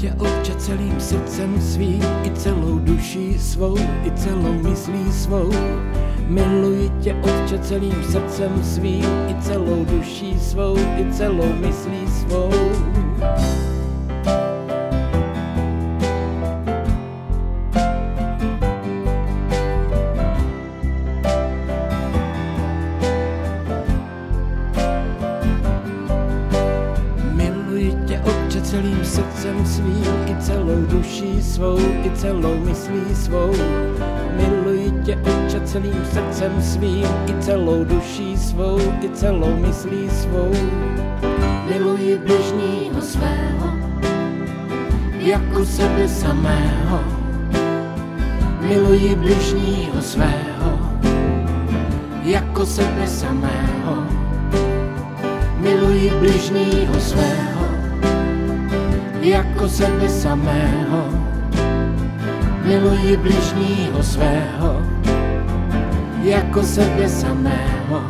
tě, Otče, celým srdcem svým, i celou duší svou, i celou myslí svou. Miluji tě, Otče, celým srdcem svým, i celou duší svou, i celou myslí svou. Celým srdcem svým, i celou duší svou, i celou myslí svou. Miluji tě, Otče, celým srdcem svým, i celou duší svou, i celou myslí svou. Miluji bližního svého, jako sebe samého. Miluji bližního svého, jako sebe samého. Miluji bližního svého, jako sebe samého. Miluji bližního svého, jako sebe samého.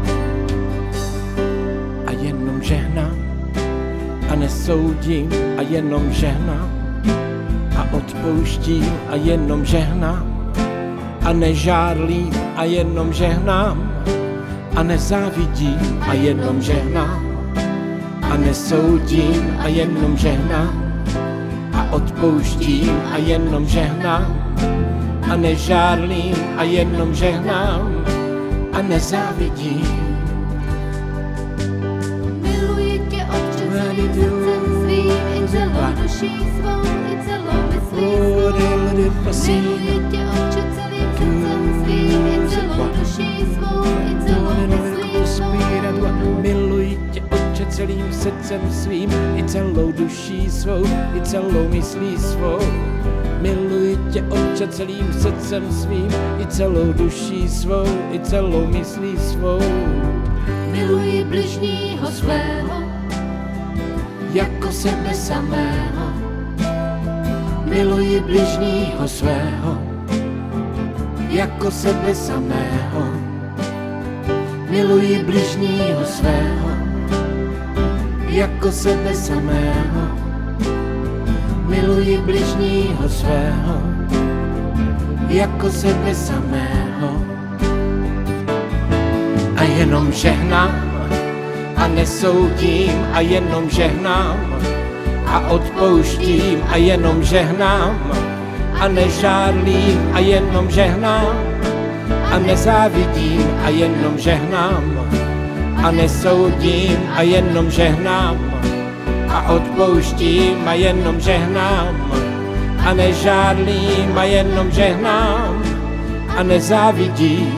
A jenom žehnám a nesoudím, a jenom žehnám a odpouštím, a jenom žehnám a nežárlím, a jenom žehnám a nezávidím, a jenom žehnám a nesoudím, a jenom žehnám a odpouštím, a jenom žehnám a nežárlím, a jenom žehnám a nezávidím. Miluji tě, Otče, celým srdcem svým, i celou duší svou, i celou myslí svou. Miluji tě, Otče, celým srdcem svým, i celou duší svou, i celou myslí svou. Miluji tě, Otče, celým srdcem svým, i celou duší svou, i celou myslí svou. Miluji tě, Otče, celým srdcem svým, i celou duší svou, i celou myslí svou. Miluji bližního svého, jako sebe samého. Miluji bližního svého, jako sebe samého. Miluji bližního svého, jako sebe samého. Miluji bližního svého, jako sebe samého. A jenom žehnám a nesoudím, a jenom žehnám a odpouštím, a jenom žehnám a nežárlím, a jenom žehnám a nezávidím, a jenom žehnám a nesoudím, a jenom žehnám a odpouštím, a jenom žehnám a nežárlím, a jenom žehnám a nezávidím,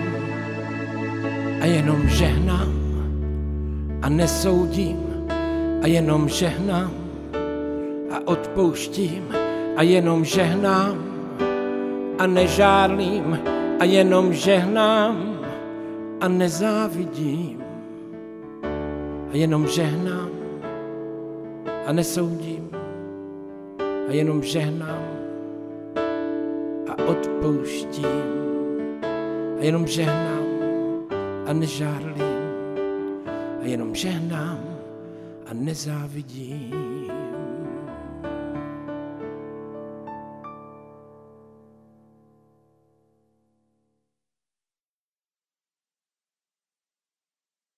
a jenom žehnám a nesoudím, a jenom žehnám a odpouštím, a jenom žehnám a nežárlím, a jenom žehnám a nezávidím, a jenom žehnám a nesoudím, a jenom žehnám a odpouštím, a jenom žehnám a nežárlím, a jenom žehnám a nezávidím.